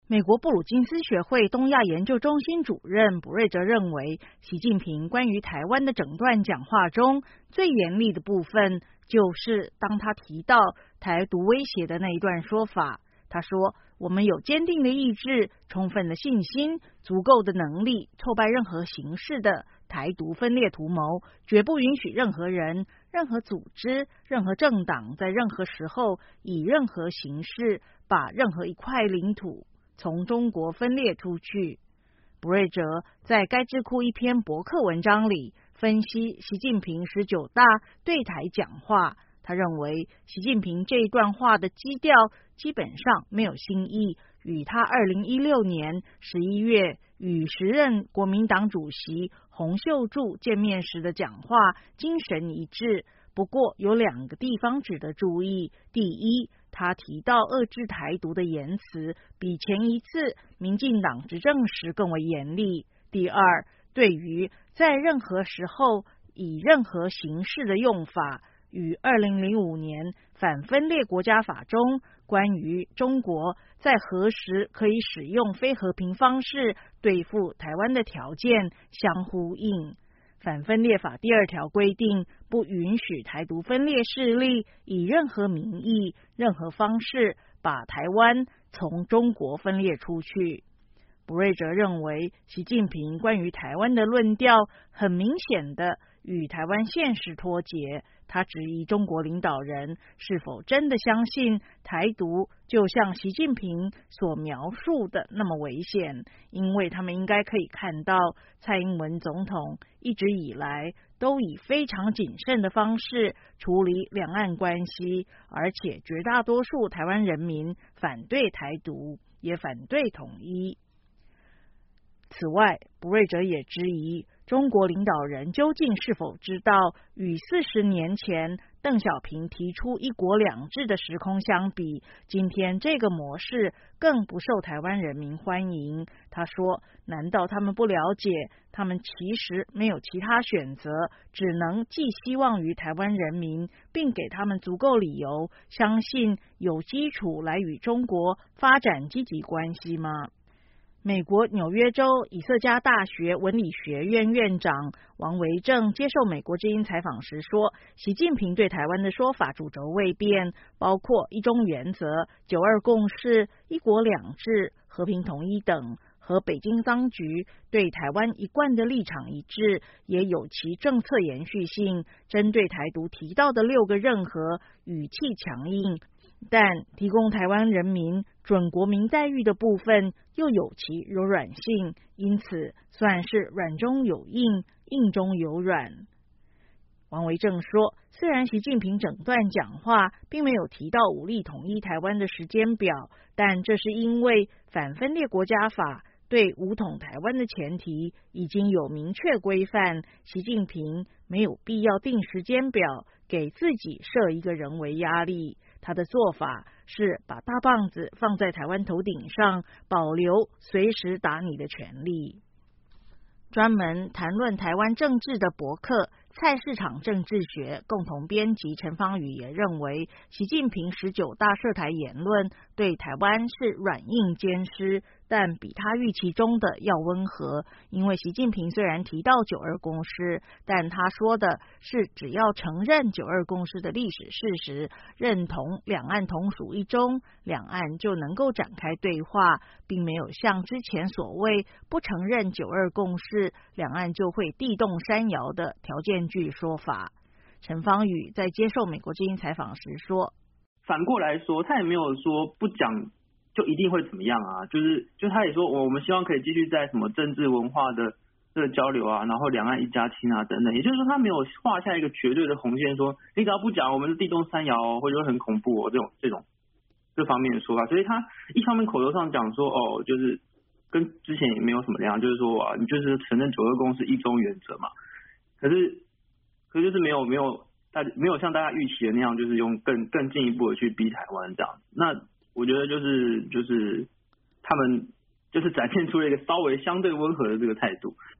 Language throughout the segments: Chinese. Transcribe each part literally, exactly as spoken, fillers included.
美国布鲁金斯学会东亚研究中心主任卜瑞哲认为，习近平关于台湾的整段讲话中最严厉的部分，就是当他提到台独威胁的那一段说法。他说，我们有坚定的意志、充分的信心、足够的能力，挫败任何形式的台独分裂图谋，绝不允许任何人、任何组织、任何政党在任何时候以任何形式把任何一块领土从中国分裂出去。卜瑞哲在该智库一篇博客文章里分析习近平十九大对台讲话，他认为习近平这一段话的基调基本上没有新意，与他二零一六年十一月与时任国民党主席洪秀柱见面时的讲话精神一致。不过有两个地方值得注意。第一，他提到遏制台独的言辞比前一次民进党执政时更为严厉。第二，对于在任何时候以任何形式的用法，与二零零五年反分裂国家法中关于中国在何时可以使用非和平方式对付台湾的条件相呼应。反分裂法第二条规定，不允许台独分裂势力以任何名义、任何方式把台湾从中国分裂出去。卜瑞哲认为，习近平关于台湾的论调很明显的与台湾现实脱节。他质疑中国领导人是否真的相信台独就像习近平所描述的那么危险，因为他们应该可以看到蔡英文总统一直以来都以非常谨慎的方式处理两岸关系，而且绝大多数台湾人民反对台独，也反对统一。此外，卜瑞哲也质疑中国领导人究竟是否知道，与四十年前邓小平提出一国两制的时空相比，今天这个模式更不受台湾人民欢迎。他说，难道他们不了解，他们其实没有其他选择，只能寄希望于台湾人民，并给他们足够理由相信有基础来与中国发展积极关系吗？美国纽约州以色加大学文理学院院长王维正接受美国之音采访时说，习近平对台湾的说法主轴未变，包括一中原则、九二共识、一国两制、和平统一等，和北京当局对台湾一贯的立场一致，也有其政策延续性。针对台独提到的六个任何，语气强硬，但提供台湾人民准国民待遇的部分又有其柔软性，因此算是软中有硬，硬中有软。王维正说，虽然习近平整段讲话并没有提到武力统一台湾的时间表，但这是因为反分裂国家法对武统台湾的前提已经有明确规范，习近平没有必要定时间表，给自己设一个人为压力。他的做法是把大棒子放在台湾头顶上，保留随时打你的权利。专门谈论台湾政治的博客菜市场政治学共同编辑陈芳宇也认为，习近平十九大涉台言论对台湾是软硬兼施，但比他预期中的要温和。因为习近平虽然提到九二共识，但他说的是只要承认九二共识的历史事实，认同两岸同属一中，两岸就能够展开对话，并没有像之前所谓不承认九二共识，两岸就会地动山摇的条件句说法。陈芳宇在接受美国之音采访时说， 反过来说，他也没有说不讲就一定会怎么样啊，就是就他也说，我们希望可以继续在什么政治文化的这个交流啊，然后两岸一家亲啊等等，也就是说他没有画下一个绝对的红线，说你只要不讲，我们地动山摇哦，或者很恐怖哦，这种这种这方面的说法。所以他一方面口头上讲说哦，就是跟之前也没有什么两样，就是说啊，你就是承认九二共识一中原则嘛，可是可是就是没有没有大没有像大家预期的那样，就是用更更进一步的去逼台湾这样。那我觉得就是就是他们就是展现出了一个稍微相对温和的这个态度。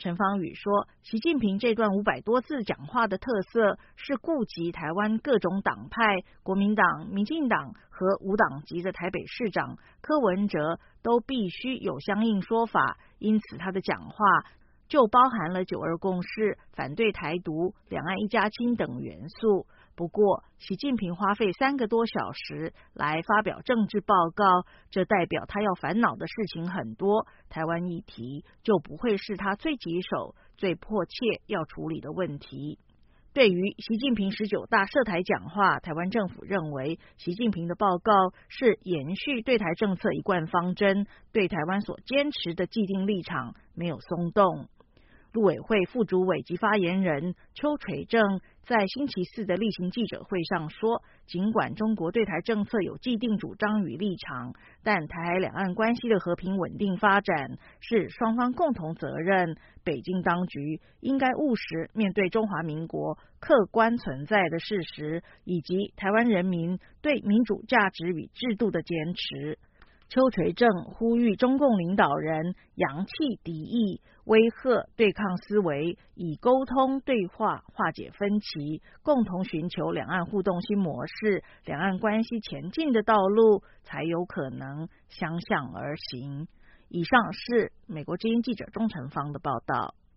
陈芳宇说，习近平这段五百多字讲话的特色是顾及台湾各种党派，国民党、民进党和无党籍的台北市长柯文哲都必须有相应说法，因此他的讲话就包含了九二共识、反对台独、两岸一家亲等元素。不过，习近平花费三个多小时来发表政治报告，这代表他要烦恼的事情很多，台湾议题就不会是他最棘手、最迫切要处理的问题。对于习近平十九大涉台讲话，台湾政府认为习近平的报告是延续对台政策一贯方针，对台湾所坚持的既定立场没有松动。陆委会副主委及发言人邱垂正在星期四的例行记者会上说，尽管中国对台政策有既定主张与立场，但台海两岸关系的和平稳定发展是双方共同责任，北京当局应该务实面对中华民国客观存在的事实，以及台湾人民对民主价值与制度的坚持。邱垂正呼吁中共领导人扬弃敌意、威吓对抗思维，以沟通对话化解分歧，共同寻求两岸互动新模式，两岸关系前进的道路才有可能相向而行。以上是美国之音记者钟成芳的报道。